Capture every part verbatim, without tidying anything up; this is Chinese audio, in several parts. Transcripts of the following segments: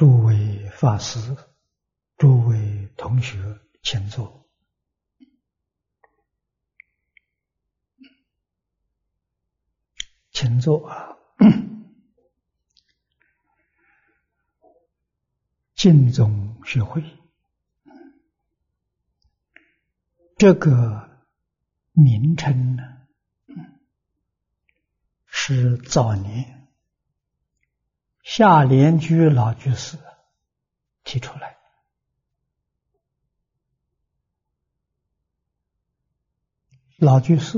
诸位法师、诸位同学，请坐。请坐啊！净宗学会这个名称呢，是早年夏莲居老居士提出来的。老居士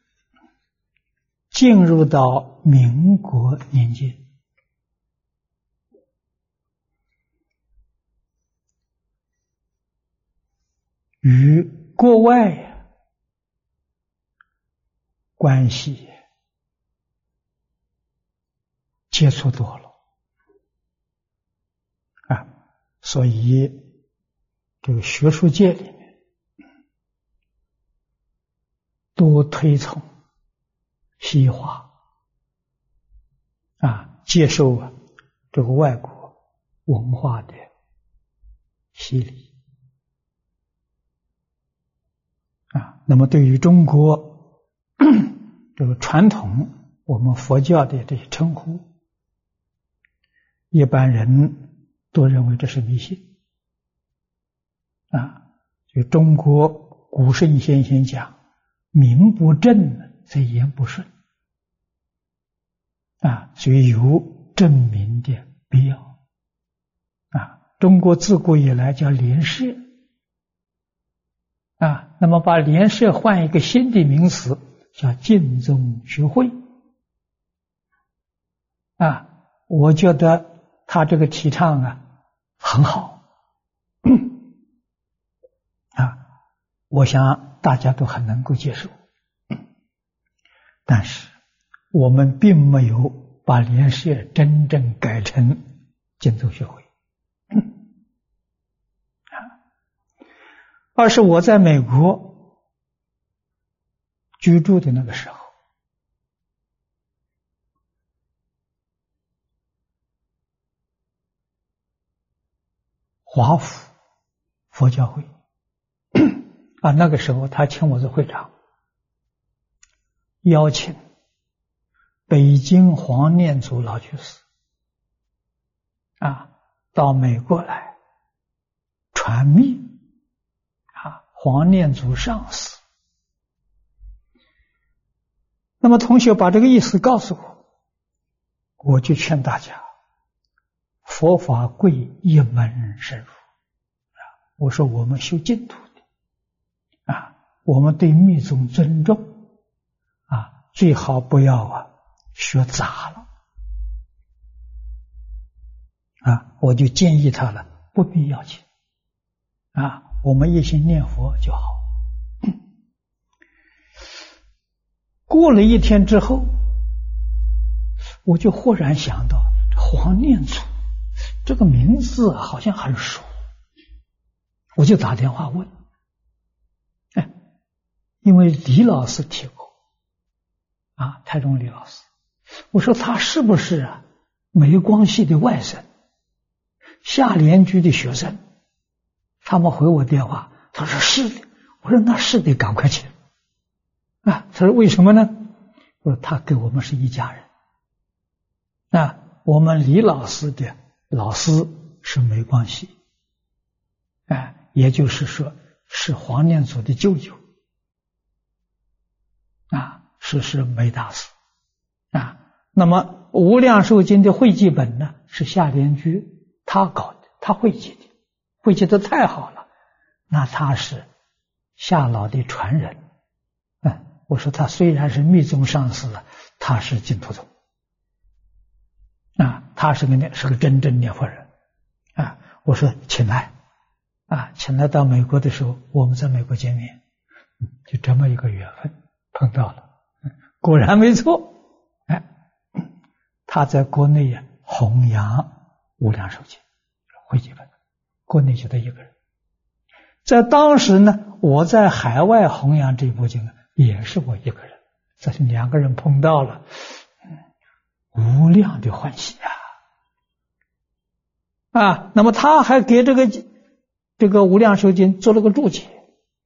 进入到民国年间，与国外关系接触多了啊，所以这个学术界里面多推崇西化啊，接受啊这个外国文化的洗礼啊。那么对于中国这个传统我们佛教的这些称呼，一般人都认为这是迷信啊。就中国古圣先贤讲，名不正则言不顺啊，所以有正名的必要啊。中国自古以来叫莲社啊，那么把莲社换一个新的名词，叫净宗学会啊。我觉得他这个提倡啊很好啊，我想大家都很能够接受。但是我们并没有把莲社真正改成净宗学会而是我在美国居住的那个时候，华府佛教会啊，那个时候他请我做会长，邀请北京黄念祖老居士啊到美国来传密啊，黄念祖上师。那么同学把这个意思告诉我，我就劝大家，佛法贵一门深入啊。我说我们修净土的啊，我们对密宗尊重啊，最好不要啊学杂了啊。我就建议他了，不必要紧啊，我们一心念佛就好。过了一天之后，我就忽然想到黄念祖这个名字好像很熟，我就打电话问，哎，因为李老师提过啊，台中李老师，我说他是不是啊梅光系的外甥，夏莲居的学生？他们回我电话，他说是的。我说那是得赶快去啊。他说为什么呢？我说他跟我们是一家人啊，我们李老师的老师是梅光系啊，也就是说是黄念祖的舅舅啊，是是梅大师啊。那么无量寿经的汇集本呢，是夏莲居他搞的，他汇集的，汇集的太好了，那他是夏老的传人。嗯，我说他虽然是密宗上师了，他是净土宗啊，他是个念是个真正念佛人啊。我说请来啊，请来到美国的时候，我们在美国见面，就这么一个缘分碰到了，果然没错。哎，他在国内呀弘扬无量寿经汇集本，国内就他一个人。在当时呢，我在海外弘扬这部经也是我一个人，这是两个人碰到了，嗯，无量的欢喜啊！ 啊，那么他还给这个这个《无量寿经》做了个注解，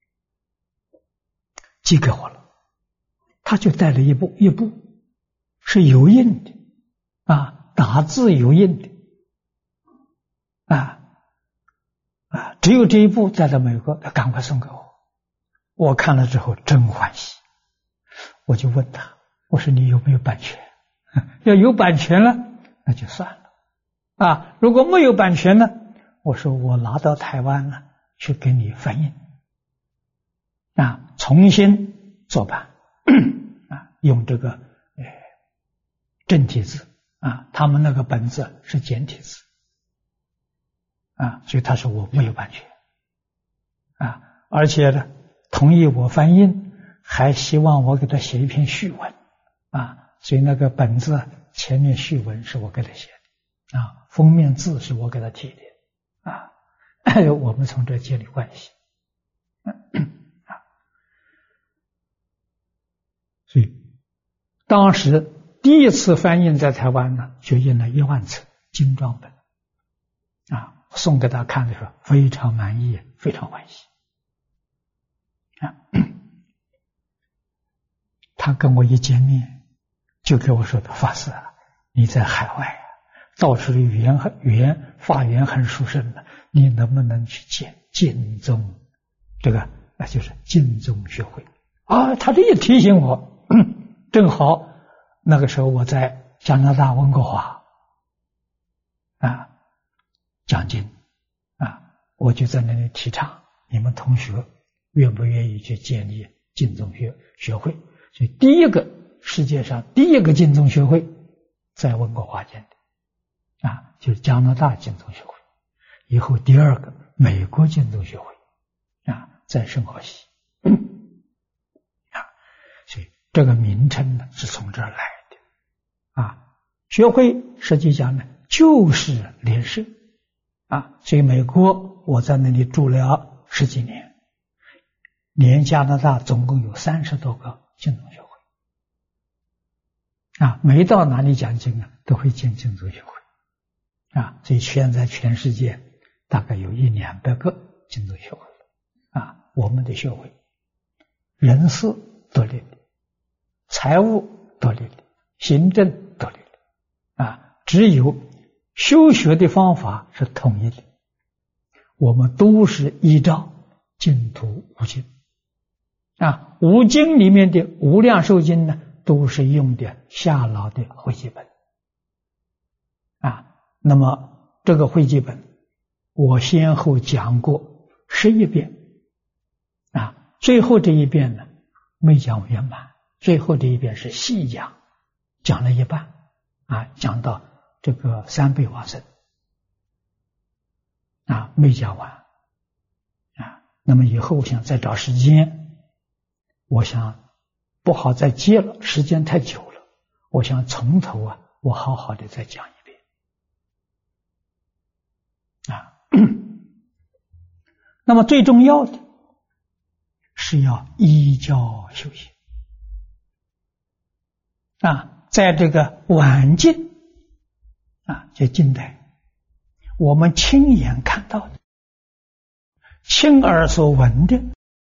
寄给我了。他就带了一部，一部是油印的啊，打字油印的啊啊，只有这一部在了美国，他赶快送给我。我看了之后真欢喜，我就问他，我说你有没有版权？要有版权了，那就算了啊。如果没有版权呢，我说我拿到台湾了，去给你翻译啊，重新做版啊，用这个呃正体字啊，他们那个本子是简体字啊，所以他说我没有版权啊，而且呢，同意我翻译，还希望我给他写一篇序文啊。所以那个本子前面序文是我给他写的啊，封面字是我给他提的啊，我们从这建立关系啊。所以当时第一次翻印在台湾呢，就印了一万册精装本啊，送给他看的时候非常满意，非常欢喜啊。他跟我一见面就给我说的，法师啊，你在海外啊，到处的语言语言法源很殊胜的，你能不能去建净宗这个那就是净宗学会啊？他这一提醒我，正好那个时候我在加拿大温哥华啊讲经啊，我就在那里提倡，你们同学愿不愿意去建立净宗学学会？所以第一个世界上第一个净宗学会在温哥华建的啊，就是加拿大净宗学会。以后第二个美国净宗学会啊，在圣荷西啊，所以这个名称呢是从这儿来的啊。学会实际上呢就是联社啊，所以美国我在那里住了十几年，连加拿大总共有三十多个净宗学会啊，每到哪里讲经啊，都会建净宗学会啊，所以现在全世界大概有一两百个净宗学会啊。我们的学会人事独立的，财务独立的，行政独立的啊，只有修学的方法是统一的，我们都是依照净土五经啊，五经里面的无量寿经呢，都是用的夏老的汇集本啊。那么这个汇集本我先后讲过十一遍啊，最后这一遍呢没讲圆满，最后这一遍是细讲，讲了一半啊，讲到这个三辈往生啊，没讲完啊。那么以后我想再找时间，我想不好再接了，时间太久了，我想从头啊，我好好的再讲一遍啊。那么最重要的是要依教修行啊，在这个晚近啊，就近代，我们亲眼看到的，亲耳所闻的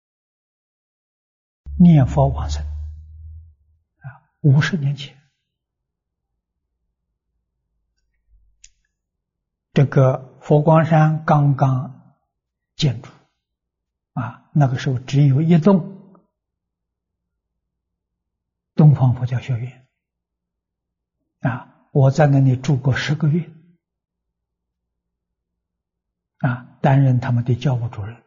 念佛往生啊，五十年前，这个佛光山刚刚建筑啊，那个时候只有一栋东方佛教学院啊，我在那里住过十个月啊，担任他们的教务主任。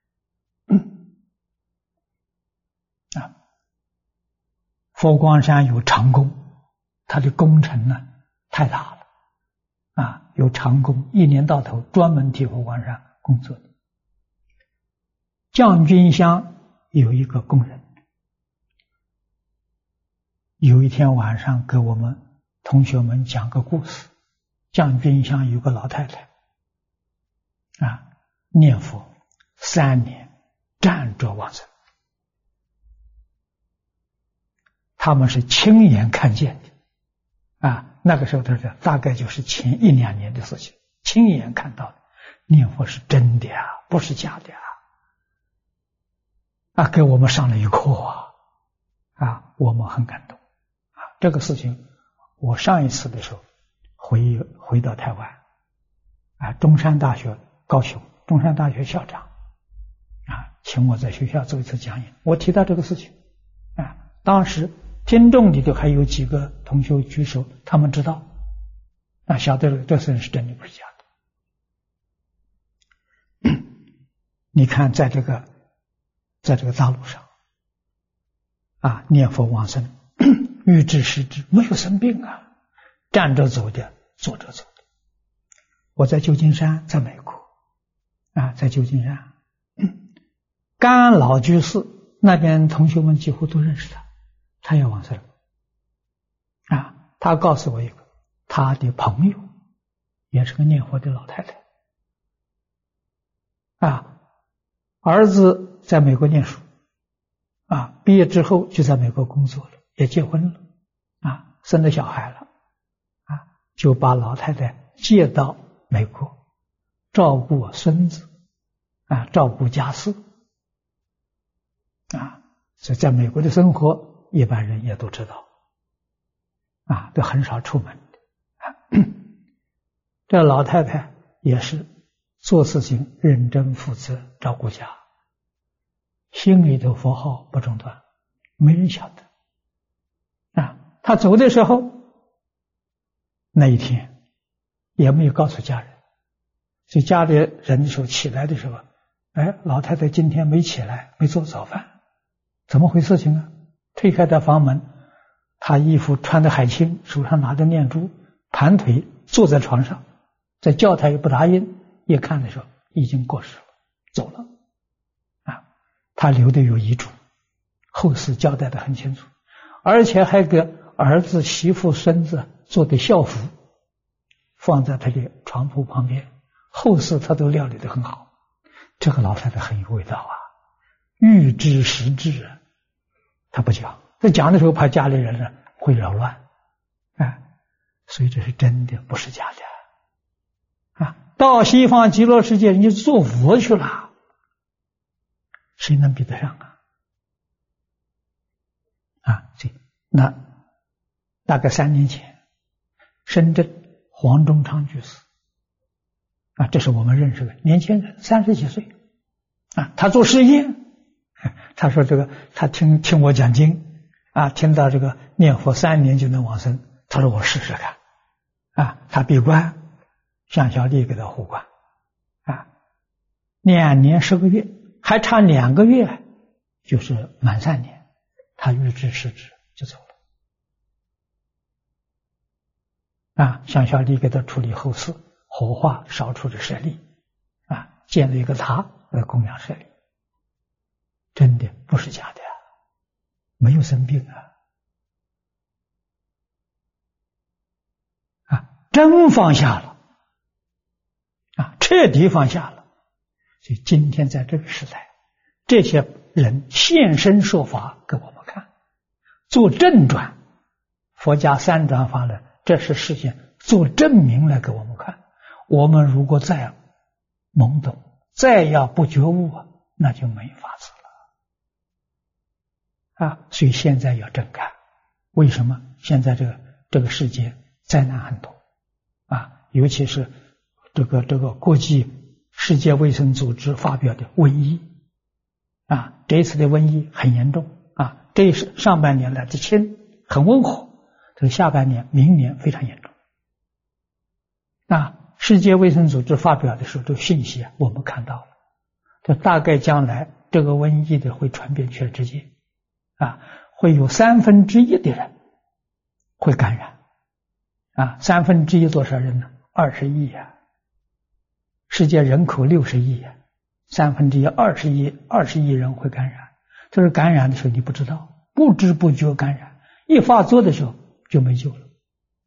啊，佛光山有长工，他的工程呢太大了啊，有长工一年到头专门替佛光山工作的。将军乡有一个工人，有一天晚上给我们同学们讲个故事，将军乡有个老太太啊，念佛三年站着往生，他们是亲眼看见的啊。那个时候他说大概就是前一两年的事情， 亲眼看到的，念佛是真的啊，不是假的啊！啊，给我们上了一课啊！啊，我们很感动啊！这个事情，我上一次的时候回回到台湾啊，中山大学高雄中山大学校长啊，请我在学校做一次讲演，我提到这个事情啊，当时听众里头还有几个同学举手，他们知道啊，晓得这事情是真的，不是假的。你看，在这个在这个大陆上啊，念佛往生，欲知时知，没有生病啊，站着走的，坐着走的。我在旧金山，在美国啊，在旧金山，甘老居士那边同学们几乎都认识他，他也往生了啊。他告诉我一个他的朋友，也是个念佛的老太太啊，儿子在美国念书啊，毕业之后就在美国工作了，也结婚了啊，生了小孩了啊，就把老太太接到美国照顾孙子啊，照顾家事啊，所以在美国的生活一般人也都知道啊，都很少出门的、啊、这老太太也是做事情认真负责，照顾家，心里的佛号不中断，没人晓得啊。他走的时候那一天也没有告诉家人，所以家里人的时候起来的时候，哎，老太太今天没起来，没做早饭，怎么回事情啊？推开他房门，他衣服穿得海青，手上拿着念珠，盘腿坐在床上，在叫他也不答应，一看的时候已经过世了，走了啊。他留的有遗嘱，后事交代得很清楚，而且还给儿子媳妇孙子做的校服放在他的床铺旁边，后事他都料理得很好。这个老太太很有味道啊，欲知时知啊，他不讲，他讲的时候怕家里人呢会扰乱啊，所以这是真的，不是假的啊。到西方极乐世界人家做佛去了，谁能比得上啊？啊，这那大概三年前，深圳黄忠昌居士啊，这是我们认识的年轻人，三十几岁啊，他做实验，他说这个他听听我讲经啊，听到这个念佛三年就能往生，他说我试试看啊，他闭关，向小弟给他护关啊，两年十个月，还差两个月就是满三年，他预知时知就走了啊，向小弟给他处理后事，火化烧出的舍利啊，建了一个塔来供养舍利，真的不是假的，没有生病啊啊，真放下了啊，彻底放下了。所以今天在这个时代，这些人现身说法给我们看，做正转，佛家三转法轮，这是事情做证明来给我们看。我们如果再懵懂，再要不觉悟啊，那就没法子了啊！所以现在要正干。为什么？现在这个这个世界灾难很多啊，尤其是这个这个国际世界卫生组织发表的瘟疫啊，这一次的瘟疫很严重啊，这一次上半年来的轻，很温和，这个下半年明年非常严重啊。世界卫生组织发表的时候，这个信息啊，我们看到了，这大概将来这个瘟疫的会传遍全世界啊，会有三分之一的人会感染啊，三分之一多少人呢？二十亿啊，世界人口六十亿啊，三分之一二十亿，二十亿人会感染。就是感染的时候你不知道，不知不觉感染，一发作的时候就没救了。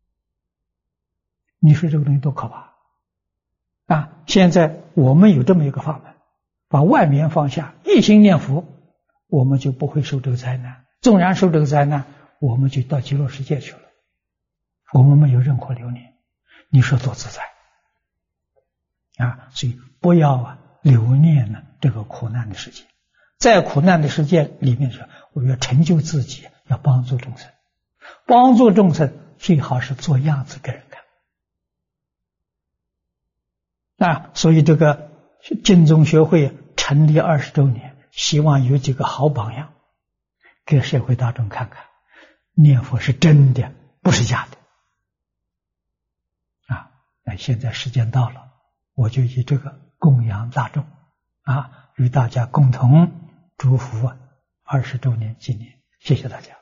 你说这个东西多可怕啊！现在我们有这么一个法门，把外面放下，一心念佛，我们就不会受这个灾难。纵然受这个灾难，我们就到极乐世界去了，我们没有任何留念。你说多自在啊，所以不要啊留念呢这个苦难的世界。在苦难的世界里面说，我要成就自己，要帮助众生。帮助众生最好是做样子给人看啊。所以这个净宗学会成立二十周年，希望有几个好榜样给社会大众看看，念佛是真的，不是假的啊。那现在时间到了，我就以这个供养大众啊，与大家共同祝福啊二十周年纪念，谢谢大家。